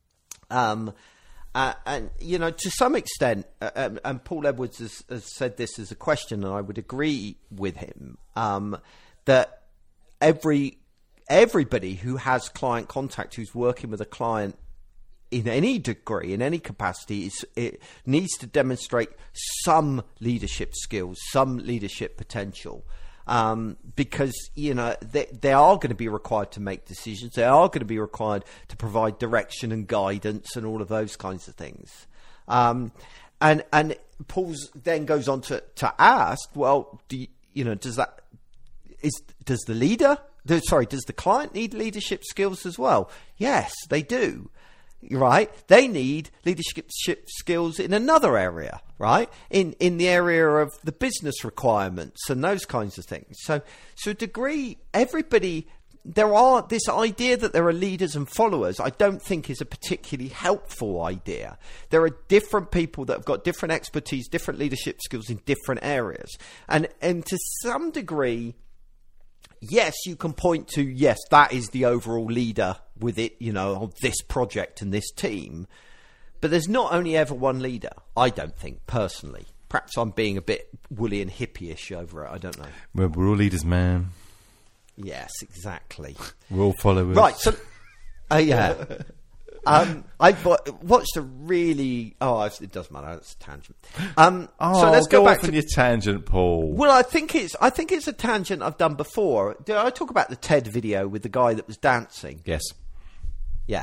Um, uh, and, you know, to some extent, uh, um, and Paul Edwards has, has said this as a question, and I would agree with him, um, that every everybody who has client contact, who's working with a client in any degree, in any capacity, is, it needs to demonstrate some leadership skills, some leadership potential. Um, because, you know, they, they are going to be required to make decisions. They are going to be required to provide direction and guidance and all of those kinds of things. Um, and and Paul then goes on to, to ask, well, do you, you know, does that is does the leader, the, sorry, does the client need leadership skills as well? Yes, they do. right? They need leadership skills in another area, right? In in the area of the business requirements and those kinds of things. So, to a degree, everybody, there are, this idea that there are leaders and followers, I don't think is a particularly helpful idea. There are different people that have got different expertise, different leadership skills in different areas. And and to some degree, yes, you can point to, yes, that is the overall leader with it, you know, of this project and this team. But there's not only ever one leader, I don't think, personally. Perhaps I'm being a bit woolly and hippie-ish over it, I don't know. We're, we're all leaders, man. Yes, exactly. We're all followers. Right, so, uh, yeah. um, I watched a really, oh, it doesn't matter, it's a tangent. Um, oh, so let's go, go back off to on your tangent, Paul. Well, I think it's, I think it's a tangent I've done before. Did I talk about the TED video with the guy that was dancing? Yes. Yeah.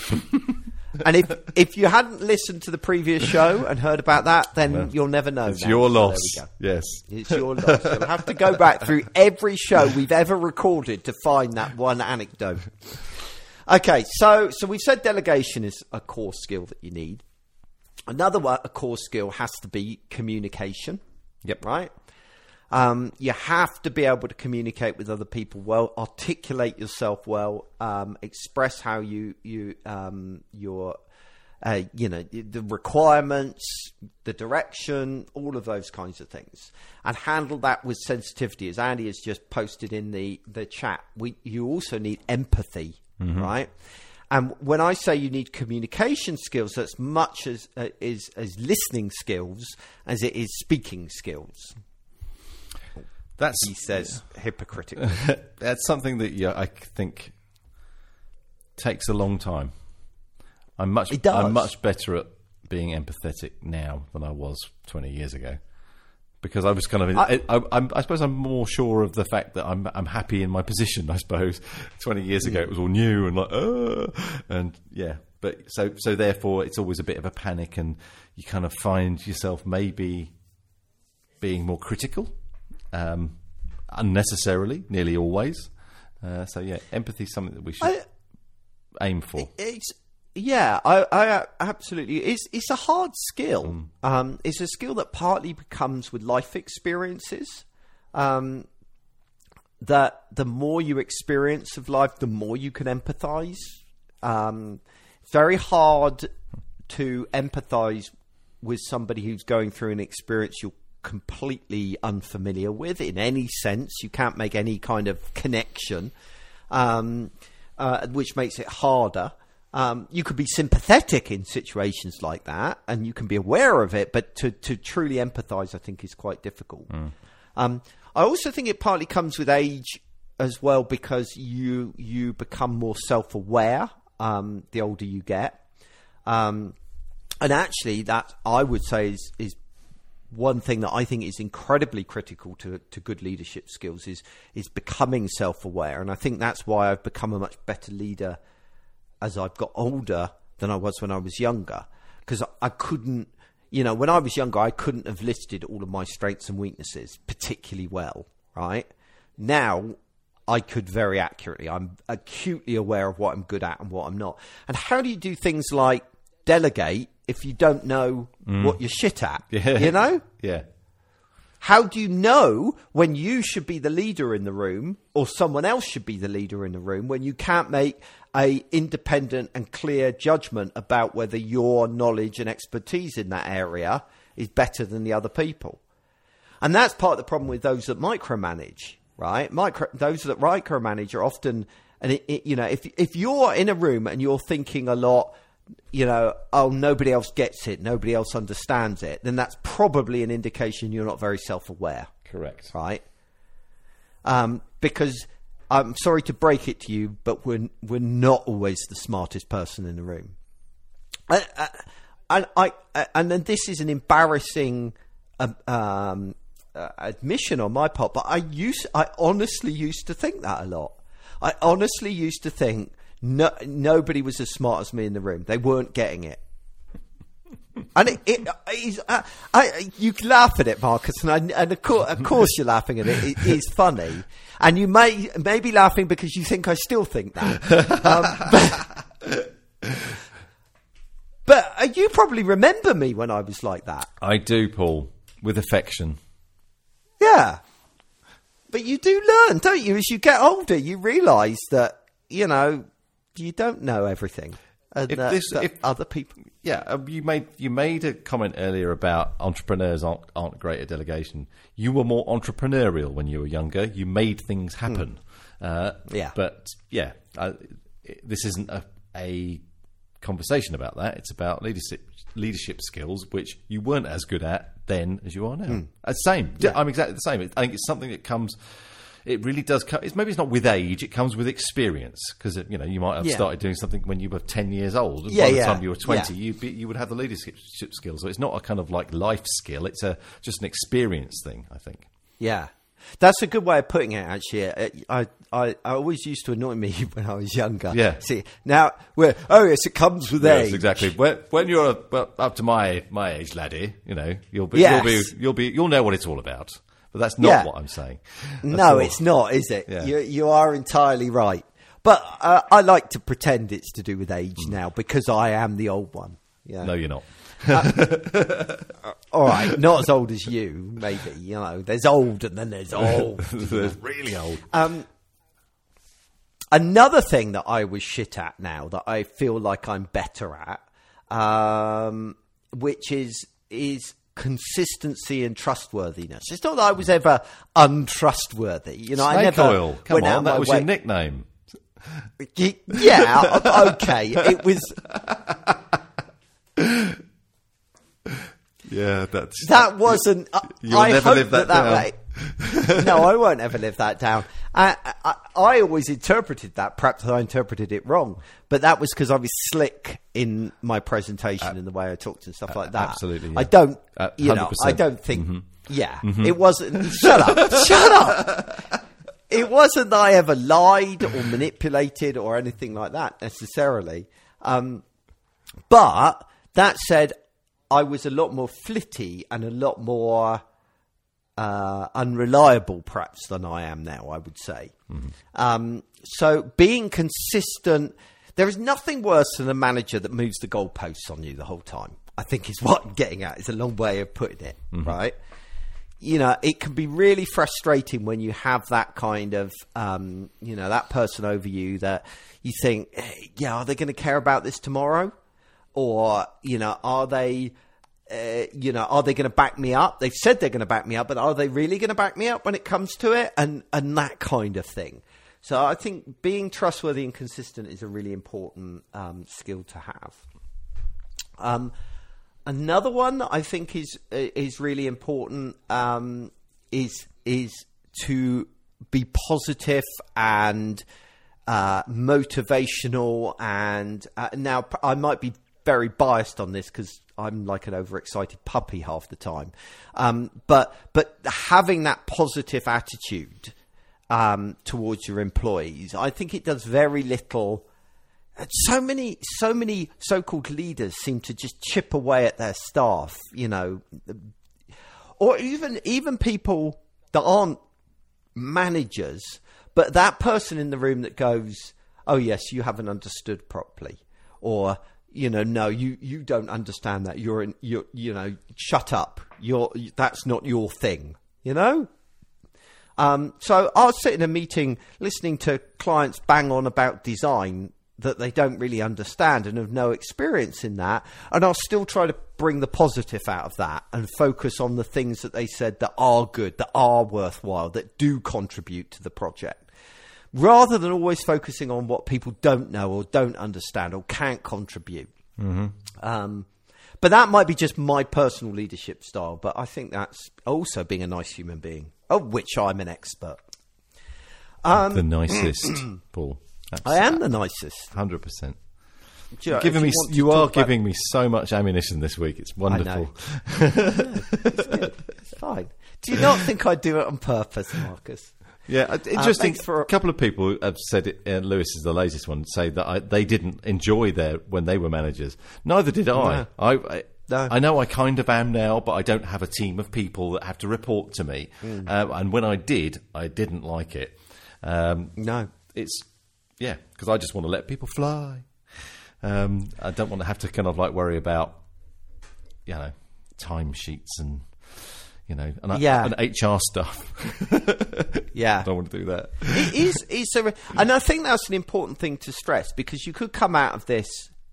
And if if you hadn't listened to the previous show and heard about that, then well, you'll never know. It's now. your So loss. there we Yes. It's your loss. You'll have to go back through every show we've ever recorded to find that one anecdote. Okay, so so we've said delegation is a core skill that you need. Another one, a core skill has to be communication. Yep. Right? Um, you have to be able to communicate with other people well, articulate yourself well, um, express how you you um, your uh, you know the requirements, the direction, all of those kinds of things, and handle that with sensitivity. As Andy has just posted in the the chat, we you also need empathy, mm-hmm. right? And when I say you need communication skills, that's much as uh, is as listening skills as it is speaking skills. That's, he says hypocritical. That's something that yeah, I think takes a long time. I'm much It does. I'm much better at being empathetic now than I was twenty years ago, because I was kind of I, I, I, I suppose I'm more sure of the fact that I'm I'm happy in my position. I suppose twenty years ago it was all new and like uh, and yeah, but so so therefore it's always a bit of a panic, and you kind of find yourself maybe being more critical. Um, unnecessarily, nearly always. Uh, so yeah, empathy is something that we should I, aim for. It's yeah, I, I absolutely. It's it's a hard skill. Mm. Um, it's a skill that partly becomes with life experiences. Um, that the more you experience of life, the more you can empathise. Um, it's very hard to empathise with somebody who's going through an experience you're completely unfamiliar with in any sense. You can't make any kind of connection, um, uh, which makes it harder. Um, you could be sympathetic in situations like that, and you can be aware of it, but to, to truly empathise, I think, is quite difficult. Mm. Um, I also think it partly comes with age as well, because you you become more self-aware um, the older you get. Um, and actually, that I would say is is one thing that I think is incredibly critical to, to good leadership skills is is becoming self-aware. And I think that's why I've become a much better leader as I've got older than I was when I was younger. Because I couldn't, you know, when I was younger, I couldn't have listed all of my strengths and weaknesses particularly well, right? Now, I could very accurately. I'm acutely aware of what I'm good at and what I'm not. And how do you do things like delegate if you don't know mm. what you're shit at, yeah. you know? Yeah. How do you know when you should be the leader in the room or someone else should be the leader in the room when you can't make a independent and clear judgment about whether your knowledge and expertise in that area is better than the other people? And that's part of the problem with those that micromanage, right? Micro, those that micromanage are often, and it, it, you know, if if you're in a room and you're thinking a lot, you know, oh, nobody else gets it, nobody else understands it, then that's probably an indication you're not very self-aware. Correct. Right? Um, because I'm sorry to break it to you, but we're we're not always the smartest person in the room. And I, I, I, and then this is an embarrassing um, um, uh, admission on my part, but I used, I honestly used to think that a lot. I honestly used to think, No, nobody was as smart as me in the room. They weren't getting it. And it, it, it uh, I, you laugh at it, Marcus, and, I, and of, course, of course you're laughing at it. It is funny. And you may, may be laughing because you think I still think that. Um, but, uh, you probably remember me when I was like that. I do, Paul, with affection. Yeah. But you do learn, don't you? As you get older, you realise that, you know, you don't know everything. And If uh, this- that if- other people... Yeah, uh, you made you made a comment earlier about entrepreneurs aren't, aren't great at delegation. You were more entrepreneurial when you were younger. You made things happen. Uh, Yeah. But, yeah, uh, this isn't a, a conversation about that. It's about leadership leadership skills, which you weren't as good at then as you are now. Uh, same. Yeah. I'm exactly the same. I think it's something that comes... It really does come... It's, maybe it's not with age. It comes with experience. Because, you know, you might have Yeah. started doing something when you were ten years old. And Yeah, by the yeah. time you were twenty, Yeah. you be, you would have the leadership skills. So it's not a kind of like life skill. It's a just an experience thing, I think. Yeah. That's a good way of putting it, actually. I, I, I always used to annoy me when I was younger. Yeah. See, now, we're, oh, yes, it comes with Yes, age. exactly. When, when you're well, up to my my age, laddie, you know, you'll be Yes. you'll be you'll be you'll know what it's all about. But that's not Yeah. what I'm saying. That's No, all. it's not, is it? Yeah. You, you are entirely right. But uh, I like to pretend it's to do with age now because I am the old one. Yeah. No, you're not. All right, not as old as you, maybe. You know, there's old and then there's old. They're really old. Um, another thing that I was shit at now that I feel like I'm better at, um, which is is consistency and trustworthiness. It's not that I was ever untrustworthy. You know, I Snake never oil. Come went out on, of that my was way- your nickname. Y- Yeah, okay. It was Yeah, that's that wasn't. Uh, You'll I never hope live that that, down. way. No, I won't ever live that down. I, I, I always interpreted that. Perhaps I interpreted it wrong, but that was because I was slick in my presentation and the way I talked and stuff like that. absolutely, I yeah. don't. Uh, you know, one hundred percent. I don't think. Yeah, it wasn't. Shut up! Shut up! It wasn't that I ever lied or manipulated or anything like that necessarily. Um, but that said, I was a lot more flitty and a lot more uh, unreliable, perhaps, than I am now, I would say. Mm-hmm. Um, so being consistent, there is nothing worse than a manager that moves the goalposts on you the whole time, I think is what I'm getting at. It's a long way of putting it, Mm-hmm. right? You know, it can be really frustrating when you have that kind of, um, you know, that person over you that you think, hey, yeah, are they going to care about this tomorrow? Or, you know, are they, uh, you know, are they going to back me up? They've said they're going to back me up, but are they really going to back me up when it comes to it? And, and that kind of thing. So I think being trustworthy and consistent is a really important um, skill to have. Um, Another one that I think is is really important um, is is to be positive and uh, motivational. And uh, now I might be very biased on this because I'm like an overexcited puppy half the time. Um, but but having that positive attitude um, towards your employees, I think it does very little. So many, so many so-called leaders seem to just chip away at their staff, you know, or even even people that aren't managers, but that person in the room that goes, "Oh yes, you haven't understood properly," or you know, "No, you, you don't understand that. You're in, you you know, shut up. You're that's not your thing," you know. Um, so I'll sit in a meeting listening to clients bang on about design that they don't really understand and have no experience in that. And I'll still try to bring the positive out of that and focus on the things that they said that are good, that are worthwhile, that do contribute to the project. Rather than always focusing on what people don't know or don't understand or can't contribute. Mm-hmm. Um, but that might be just my personal leadership style. But I think that's also being a nice human being, of which I'm an expert. Um, the nicest, Paul. That's I am the nicest. one hundred percent. Do you know, Giving if me, you want to you are talk about- giving me so much ammunition this week. It's wonderful. Yeah, it's good. It's fine. Do you not think I do it on purpose, Marcus? Yeah, uh, interesting. thanks for- a couple of people have said it. Uh, Lewis is the latest one. Say that I, they didn't enjoy their when they were managers. Neither did I. No. I, I, No. I know I kind of am now, but I don't have a team of people that have to report to me. Mm. Uh, and when I did, I didn't like it. Um, No. it's yeah, because I just want to let people fly. Um, I don't want to have to kind of like worry about, you know, timesheets and, you know, and, yeah. and H R stuff. Yeah. I don't want to do that. It is, it's a, and I think that's an important thing to stress, because you could come out of this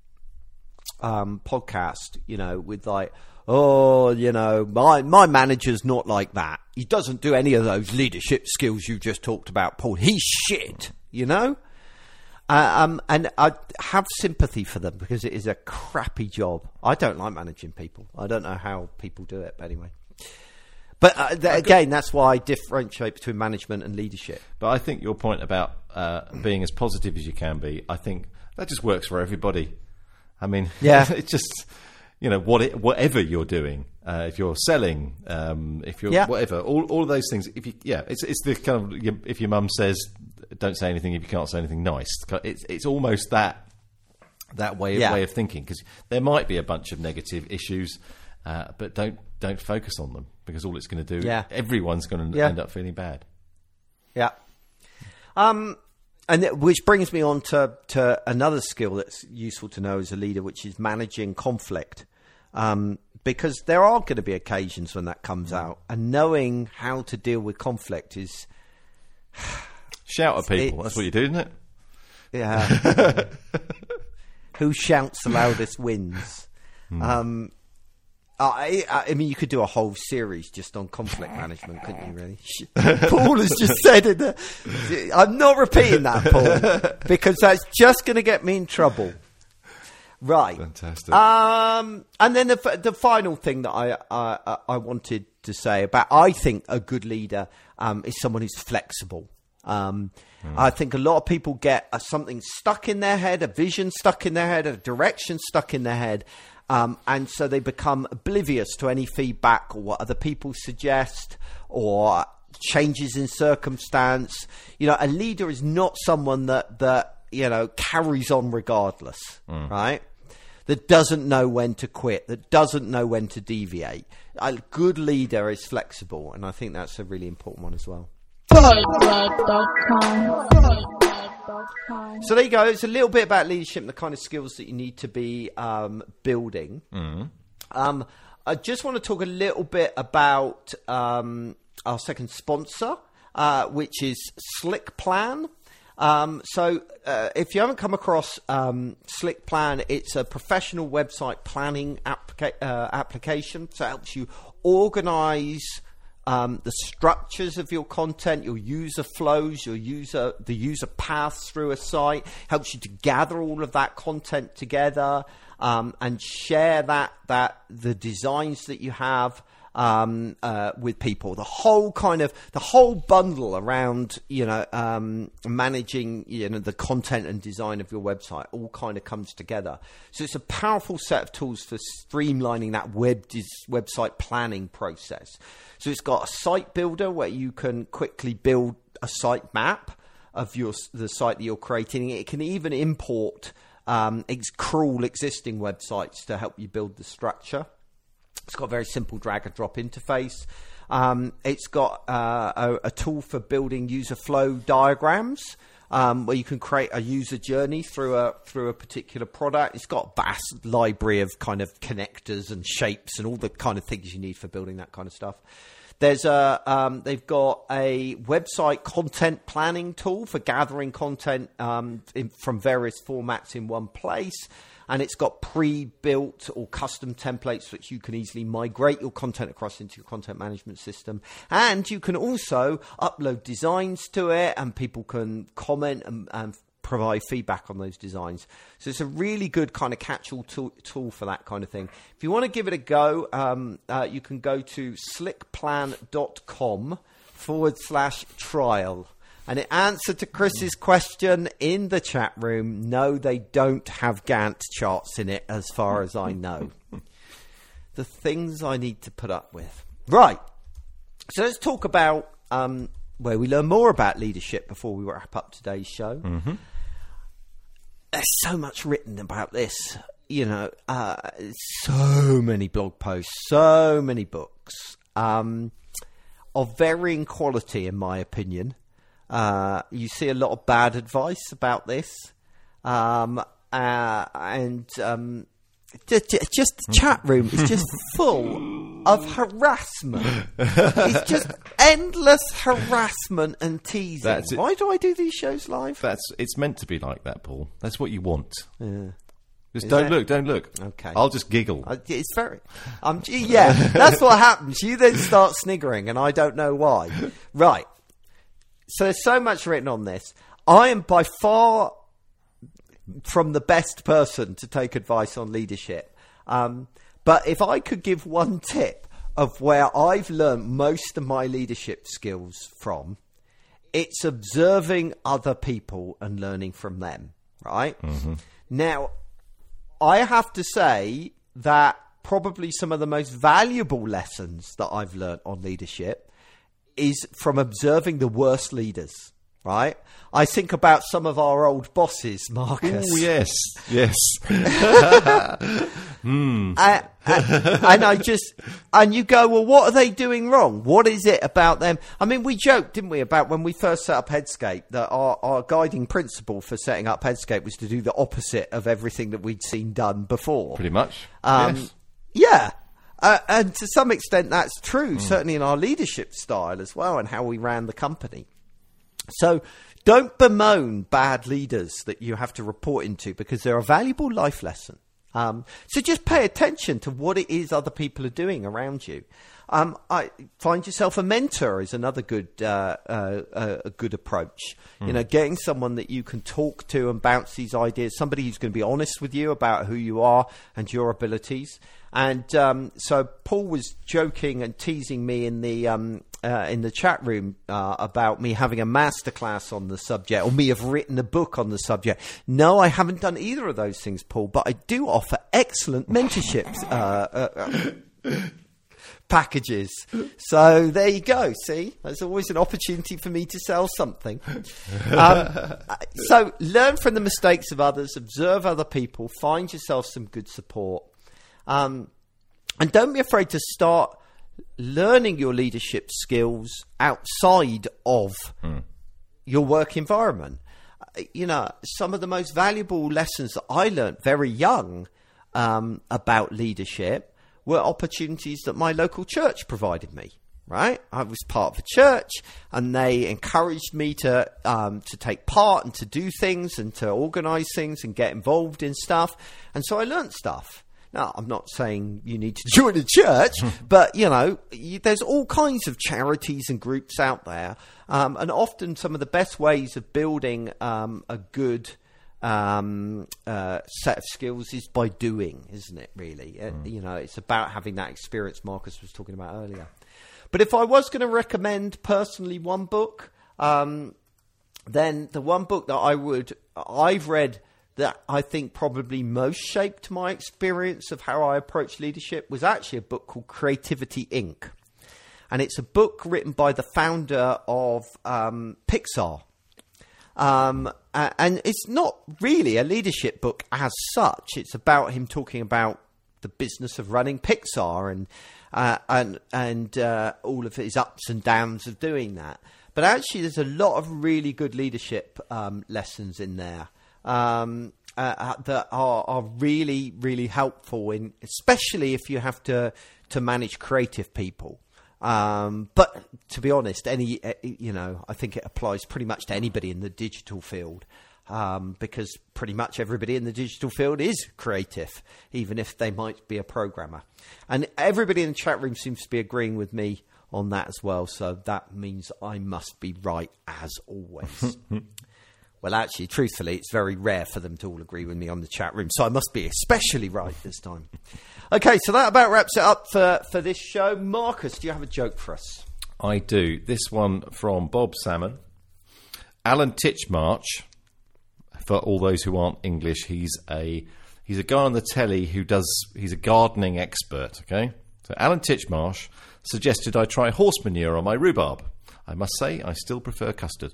um, podcast, you know, with like, oh, you know, my my manager's not like that. He doesn't do any of those leadership skills you just talked about, Paul. He's shit, you know? Uh, um, and I have sympathy for them, because it is a crappy job. I don't like managing people. I don't know how people do it, but anyway. But uh, th- again, that's why I differentiate between management and leadership. But I think your point about uh, being as positive as you can be, I think that just works for everybody. I mean, yeah. It's just, you know, what it, whatever you're doing, uh, if you're selling, um, if you're yeah. whatever, all all of those things. If you, yeah, it's it's the kind of, if your mum says, "Don't say anything if you can't say anything nice." It's it's almost that that way yeah. way of thinking, because there might be a bunch of negative issues, uh, but don't don't focus on them, because all it's going to do, yeah. everyone's going to yeah. end up feeling bad. Yeah. Um. And th- which brings me on to, to another skill that's useful to know as a leader, which is managing conflict. Um, because there are going to be occasions when that comes out, and knowing how to deal with conflict is... Shout at people. That's what you do, isn't it? Yeah. Who shouts the loudest wins. Mm. Um, I, I mean, you could do a whole series just on conflict management, couldn't you, really? Paul has just said it. There. I'm not repeating that, Paul, because that's just going to get me in trouble. Right. Fantastic. Um, and then the the final thing that I, I, I wanted to say about, I think a good leader um, is someone who's flexible. Um, mm. I think a lot of people get uh, something stuck in their head, a vision stuck in their head, a direction stuck in their head. Um, and so they become oblivious to any feedback or what other people suggest or changes in circumstance. You know, a leader is not someone that, that you know, carries on regardless, mm. right? That doesn't know when to quit, that doesn't know when to deviate. A good leader is flexible, and I think that's a really important one as well. So there you go. It's a little bit about leadership and the kind of skills that you need to be um, building. Mm. Um, I just want to talk a little bit about um, our second sponsor, uh, which is SlickPlan. Um, so uh, if you haven't come across um, SlickPlan, it's a professional website planning applica- uh, application. So it helps you organize Um, the structures of your content, your user flows, your user, the user paths through a site, helps you to gather all of that content together, um, and share that, that, the designs that you have, um, uh, with people. The whole kind of, the whole bundle around, you know, um, managing, you know, the content and design of your website all kind of comes together. So it's a powerful set of tools for streamlining that web dis- website planning process. So it's got a site builder where you can quickly build a site map of your the site that you're creating. It can even import um, ex- crawl existing websites to help you build the structure. It's got a very simple drag and drop interface. Um, it's got uh, a, a tool for building user flow diagrams, um, where you can create a user journey through a through a particular product. It's got a vast library of kind of connectors and shapes and all the kind of things you need for building that kind of stuff. There's a um, they've got a website content planning tool for gathering content um, in, from various formats in one place. And it's got pre-built or custom templates which you can easily migrate your content across into your content management system. And you can also upload designs to it, and people can comment and, and provide feedback on those designs. So it's a really good kind of catch-all tool, tool for that kind of thing. If you want to give it a go, um, uh, you can go to slickplan.com forward slash trial. And in answer to Chris's question in the chat room, no, they don't have Gantt charts in it as far as I know. The things I need to put up with. Right. So let's talk about um, where we learn more about leadership before we wrap up today's show. Mm-hmm. There's so much written about this. You know, uh, so many blog posts, so many books um, of varying quality, in my opinion. Uh, you see a lot of bad advice about this. Um, uh, and um, just, just the chat room is just full of harassment. It's just endless harassment and teasing. That's it. Why do I do these shows live? That's it's meant to be like that, Paul. That's what you want. Yeah. Just Is don't it? look, don't look. Okay. I'll just giggle. Uh, It's very, um, yeah, that's what happens. You then start sniggering, and I don't know why. Right. So there's so much written on this. I am by far from the best person to take advice on leadership. Um, but if I could give one tip of where I've learned most of my leadership skills from, it's observing other people and learning from them. Right? Mm-hmm. Now, I have to say that probably some of the most valuable lessons that I've learned on leadership is from observing the worst leaders, right? I think about some of our old bosses, Marcus. Oh, yes, yes. mm. I, I, and I just, and you go, well, what are they doing wrong? What is it about them? I mean, we joked, didn't we, about when we first set up Headscape, that our, our guiding principle for setting up Headscape was to do the opposite of everything that we'd seen done before. Pretty much. Um, yes. Yeah. Uh, and to some extent, that's true, mm. certainly in our leadership style as well, and how we ran the company. So don't bemoan bad leaders that you have to report into, because they're a valuable life lesson. Um, so just pay attention to what it is other people are doing around you. Um, I find yourself a mentor is another good uh, uh, uh, a good approach. Mm. You know, getting someone that you can talk to and bounce these ideas, somebody who's going to be honest with you about who you are and your abilities. And um, so Paul was joking and teasing me in the um, uh, in the chat room uh, about me having a masterclass on the subject, or me have written a book on the subject. No, I haven't done either of those things, Paul, but I do offer excellent mentorship uh, uh, uh, packages. So there you go. See, there's always an opportunity for me to sell something. Um, so learn from the mistakes of others, observe other people, find yourself some good support. Um, and don't be afraid to start learning your leadership skills outside of mm. your work environment. Uh, you know, some of the most valuable lessons that I learned very young um, about leadership were opportunities that my local church provided me. Right, I was part of a church, and they encouraged me to um, to take part and to do things and to organise things and get involved in stuff. And so I learnt stuff. Now, I'm not saying you need to join a church, but, you know, you, there's all kinds of charities and groups out there. Um, and often some of the best ways of building um, a good um, uh, set of skills is by doing, isn't it, really? Mm. Uh, you know, it's about having that experience Marcus was talking about earlier. But if I was going to recommend personally one book, um, then the one book that I would, I've read that I think probably most shaped my experience of how I approach leadership was actually a book called Creativity Incorporated. And it's a book written by the founder of um, Pixar. Um, and it's not really a leadership book as such. It's about him talking about the business of running Pixar and uh, and and uh, all of his ups and downs of doing that. But actually, there's a lot of really good leadership um, lessons in there. Um, uh, that are, are really, really helpful in, especially if you have to, to manage creative people. Um, but to be honest, any, uh, you know, I think it applies pretty much to anybody in the digital field. Um, because pretty much everybody in the digital field is creative, even if they might be a programmer. And everybody in the chat room seems to be agreeing with me on that as well. So that means I must be right as always. Well, actually, truthfully, it's very rare for them to all agree with me on the chat room, so I must be especially right this time. Okay, so that about wraps it up for, for this show. Marcus, do you have a joke for us? I do. This one from Bob Salmon. Alan Titchmarsh, for all those who aren't English, he's a he's a guy on the telly who does, he's a gardening expert, okay? So Alan Titchmarsh suggested I try horse manure on my rhubarb. I must say, I still prefer custard.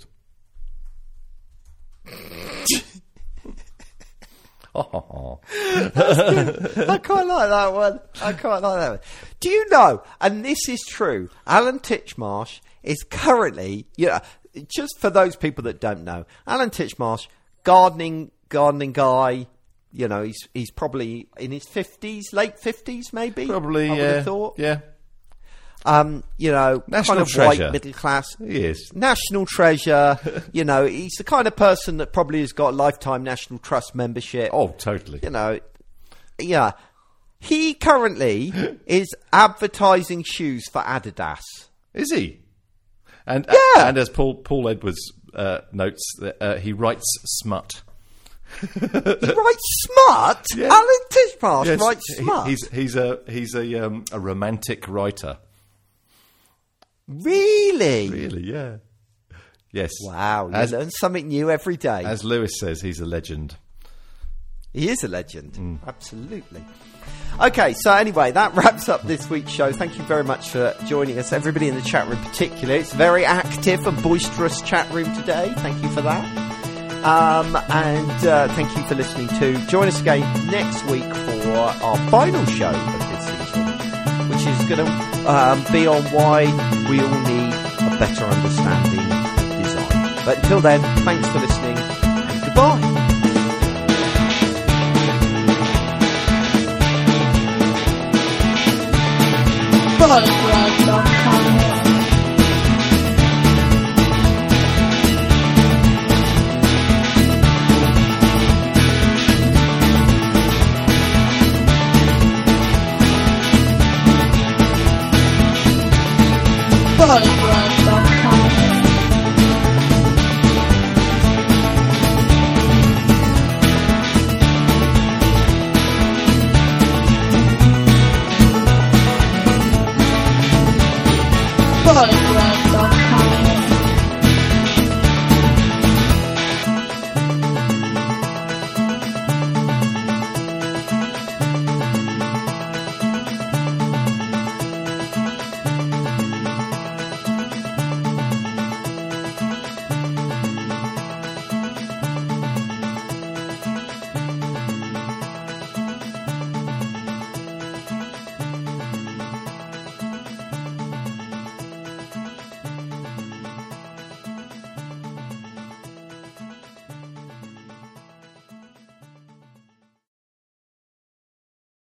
Oh, I quite like that one. I quite like that one. Do you know, and this is true, Alan Titchmarsh is currently, you know, just for those people that don't know, Alan Titchmarsh, gardening, gardening guy, You know, he's he's probably in his fifties, late fifties, maybe. Probably, I would yeah. have thought. Yeah. Um, you know, National kind of treasure. white middle class. He is. National treasure. You know, he's the kind of person that probably has got a lifetime National Trust membership. Oh, totally. You know, yeah. He currently is advertising shoes for Adidas. Is he? And Yeah. and as Paul Paul Edwards uh, notes, that, uh, he writes smut. He writes smut. Yeah. Alan Tishmarsh Yes, writes he- smut. he's he's a he's a um, a romantic writer. Really? Really? Yeah. Yes. Wow, you As, learn something new every day. as Lewis says, he's a legend. He is a legend. Absolutely. Okay, so anyway, that wraps up this week's show. Thank you very much for joining us. Everybody in the chat room particularly. It's a very active and boisterous chat room today. Thank you for that. Um, and uh, thank you for listening too. Join us again next week for our final show of this season, which is going to um, be on why we all need a better understanding of design. But until then, thanks for listening and goodbye. Bodyblog dot com. Bodyblog.